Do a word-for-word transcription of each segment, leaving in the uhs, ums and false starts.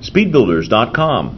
speed builders dot com.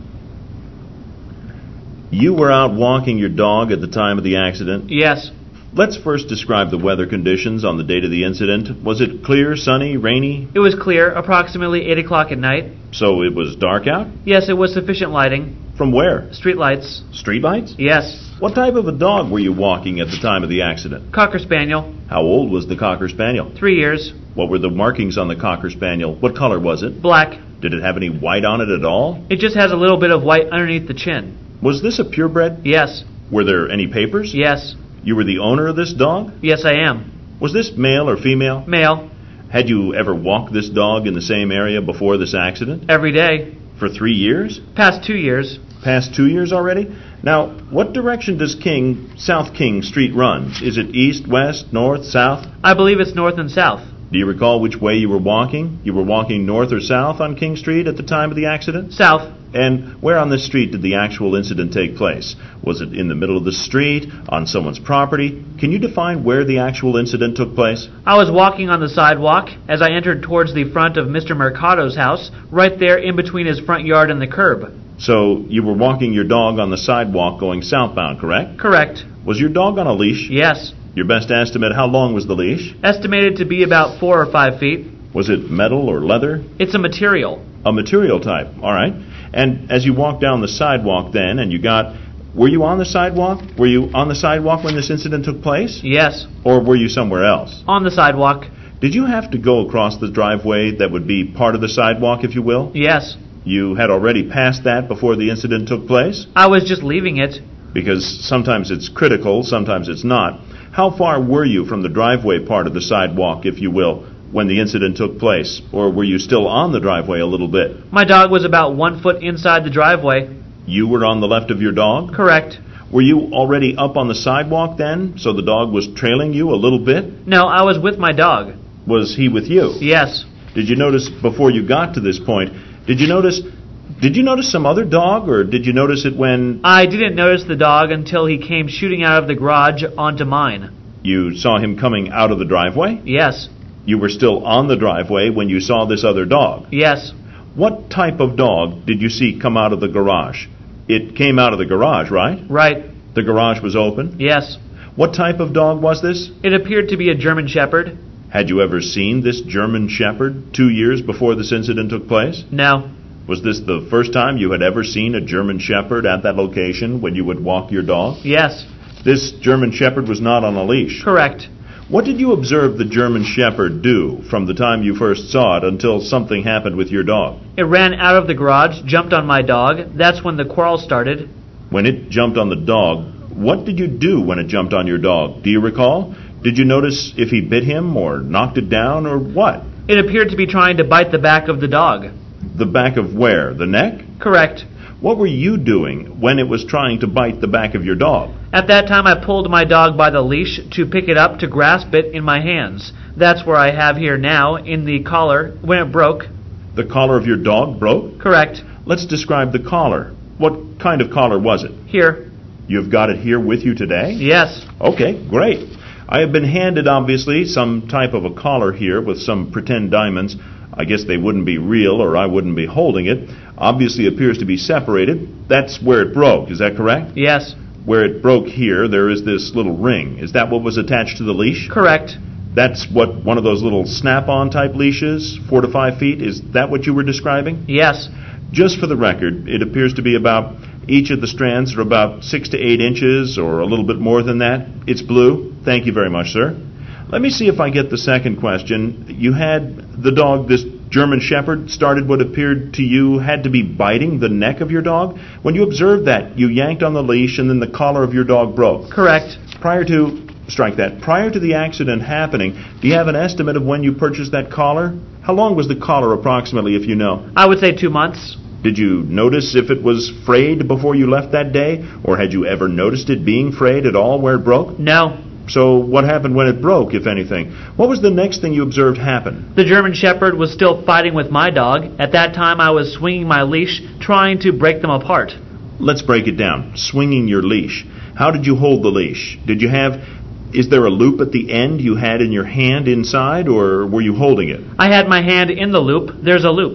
You were out walking your dog at the time of the accident? Yes. Let's first describe the weather conditions on the date of the incident. Was it clear, sunny, rainy? It was clear, approximately eight o'clock at night. So it was dark out? Yes, it was sufficient lighting. From where? Street lights. Street lights? Yes. What type of a dog were you walking at the time of the accident? Cocker Spaniel. How old was the Cocker Spaniel? Three years. What were the markings on the Cocker Spaniel? What color was it? Black. Did it have any white on it at all? It just has a little bit of white underneath the chin. Was this a purebred? Yes. Were there any papers? Yes. You were the owner of this dog? Yes, I am. Was this male or female? Male. Had you ever walked this dog in the same area before this accident? Every day. For three years? Past two years. Past two years already? Now, what direction does King, South King Street run? Is it east, west, north, south? I believe it's north and south. Do you recall which way you were walking? You were walking north or south on King Street at the time of the accident? South. And where on this street did the actual incident take place? Was it in the middle of the street, on someone's property? Can you define where the actual incident took place? I was walking on the sidewalk as I entered towards the front of Mister Mercado's house, right there in between his front yard and the curb. So you were walking your dog on the sidewalk going southbound, correct? Correct. Was your dog on a leash? Yes. Your best estimate, how long was the leash? Estimated to be about four or five feet. Was it metal or leather? It's a material. A material type, all right. And as you walked down the sidewalk then, and you got... Were you on the sidewalk? Were you on the sidewalk when this incident took place? Yes. Or were you somewhere else? On the sidewalk. Did you have to go across the driveway that would be part of the sidewalk, if you will? Yes. You had already passed that before the incident took place? I was just leaving it. Because sometimes it's critical, sometimes it's not. How far were you from the driveway part of the sidewalk, if you will, when the incident took place? Or were you still on the driveway a little bit? My dog was about one foot inside the driveway. You were on the left of your dog? Correct. Were you already up on the sidewalk then, so the dog was trailing you a little bit? No, I was with my dog. Was he with you? Yes. Did you notice, before you got to this point, did you notice... Did you notice some other dog, or did you notice it when... I didn't notice the dog until he came shooting out of the garage onto mine. You saw him coming out of the driveway? Yes. You were still on the driveway when you saw this other dog? Yes. What type of dog did you see come out of the garage? It came out of the garage, right? Right. The garage was open? Yes. What type of dog was this? It appeared to be a German Shepherd. Had you ever seen this German Shepherd two years before this incident took place? No. Was this the first time you had ever seen a German Shepherd at that location when you would walk your dog? Yes. This German Shepherd was not on a leash? Correct. What did you observe the German Shepherd do from the time you first saw it until something happened with your dog? It ran out of the garage, jumped on my dog. That's when the quarrel started. When it jumped on the dog, what did you do when it jumped on your dog? Do you recall? Did you notice if he bit him or knocked it down or what? It appeared to be trying to bite the back of the dog. The back of where? The neck? Correct. What were you doing when it was trying to bite the back of your dog? At that time, I pulled my dog by the leash to pick it up to grasp it in my hands. That's where I have here now, in the collar, when it broke. The collar of your dog broke? Correct. Let's describe the collar. What kind of collar was it? Here. You've got it here with you today? Yes. Okay, great. I have been handed, obviously, some type of a collar here with some pretend diamonds. I guess they wouldn't be real, or I wouldn't be holding it. Obviously appears to be separated. That's where it broke, is that correct? Yes. Where it broke here, there is this little ring. Is that what was attached to the leash? Correct. That's what, one of those little snap-on type leashes, four to five feet? Is that what you were describing? Yes. Just for the record, it appears to be about, each of the strands are about six to eight inches, or a little bit more than that. It's blue. Thank you very much, sir. Let me see if I get the second question. You had the dog, this German Shepherd, started what appeared to you had to be biting the neck of your dog. When you observed that, you yanked on the leash and then the collar of your dog broke. Correct. Prior to, strike that, prior to the accident happening, do you have an estimate of when you purchased that collar? How long was the collar approximately, if you know? I would say two months. Did you notice if it was frayed before you left that day? Or had you ever noticed it being frayed at all where it broke? No. So what happened when it broke, if anything? What was the next thing you observed happen? The German Shepherd was still fighting with my dog. At that time, I was swinging my leash, trying to break them apart. Let's break it down. Swinging your leash. How did you hold the leash? Did you have... Is there a loop at the end you had in your hand inside, or were you holding it? I had my hand in the loop. There's a loop.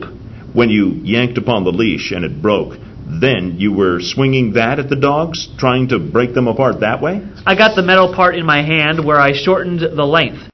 When you yanked upon the leash and it broke, then you were swinging that at the dogs, trying to break them apart that way? I got the metal part in my hand where I shortened the length.